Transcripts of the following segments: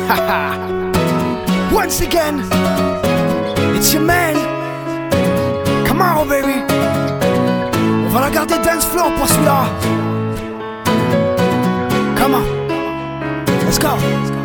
Once again, it's your man. Come on, baby. On va la garder dance floor pour celui-là. Come on, let's go.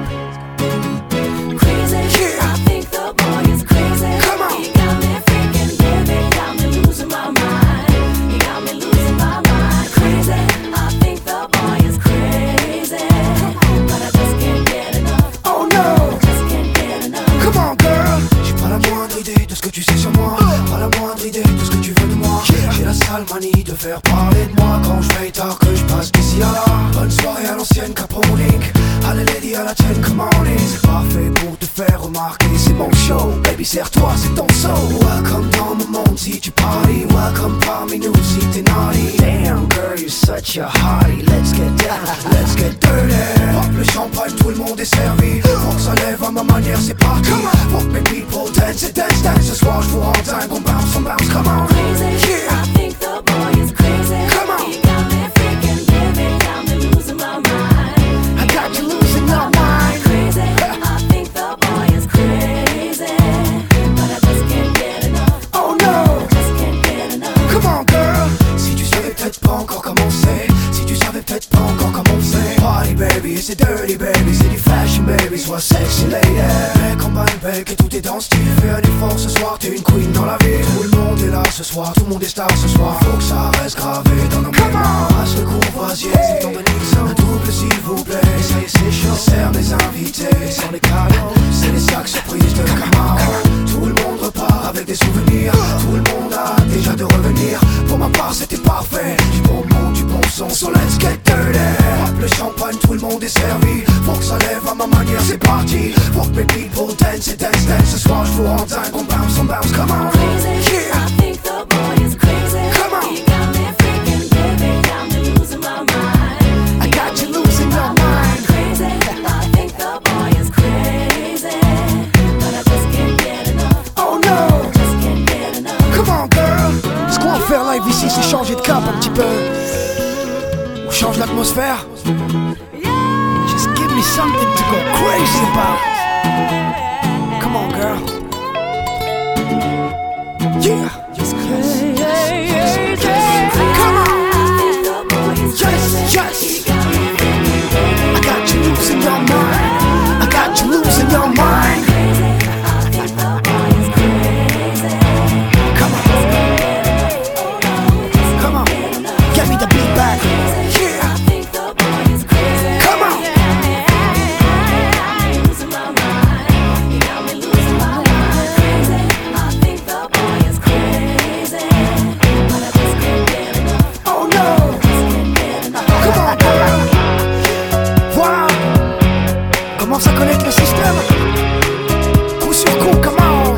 Manie de faire parler de moi quand je veille tard que je passe d'ici à là. Bonne soirée à l'ancienne Caponique. Allez lady à la tienne, come on in. C'est parfait pour te faire remarquer, c'est mon show. Baby serre-toi, c'est ton soul. Welcome dans mon monde si tu parties. Welcome parmi nous si t'es naughty. Damn girl, you're such a hottie. Let's get down, let's get dirty. Pop le champagne, tout le monde est servi. Faut que ça lève à ma manière, c'est parti. Faut que mes people dance et dance, dance. Ce soir je vous rends dingue, on bounce, come on. Yeah. Come on. You got me freaking, baby, got me losing my mind. I got you losing your mind. Crazy, I think the boy is crazy, but I just can't get enough. Oh no, Just can't get enough. come on girl. Si tu savais peut-être pas encore commencer. Si tu savais peut-être pas encore commencer. Party baby, c'est dirty baby. C'est du fashion baby, sois sexy lady. Mec en bec et tout est dans le style. Fais un effort ce soir, t'es une queen dans la ville. Tout le monde est là ce soir, tout le monde est star ce soir. Faut que ça reste gravé dans nos mémoires. Passe le courvoisier, c'est ton Benixon. Un double s'il vous plaît, ça y est c'est chaud. Serre mes invités, sans les cadeaux. C'est les sacs surprises de Camaro. Tout le monde repart avec des souvenirs. Tout le monde a déjà de revenir. Pour ma part c'était parfait. Du bon monde, du bon son, so let's get dirty. Hop le champagne, tout le monde est servi. Faut que ça lève à ma manière, c'est parti. Faut que mes people dance et dance, dance. Ce soir je vous rends dingue, on bounce, come on. Crazy, Yeah. I think the boy is crazy. Come on. You got me freaking, baby, got me losing my mind. I got you losing your mind. Crazy, I think the boy is crazy, but I just can't get enough. Oh no, Just can't get enough. come on girl. Ce qu'on va faire live ici, c'est changer de cap un petit peu. On change l'atmosphère. Just give me something to go crazy about. Come on girl. Yeah. Just crazy. Come on. I think the boy is Yes, crazy. yes. He got me freaking, I got you losing your mind. I got you losing your mind. crazy. I think the boy is crazy. Come on, come on. Get me the beat back. Yeah. I think the boy is crazy. Come on. Losing my mind. You got me losing my mind. Crazy. I think the boy is crazy, but I just can't get enough. Oh no. Just can't get enough. Come on, girl. Voilà. Commence à connaître le système. Coup sur coup, come on.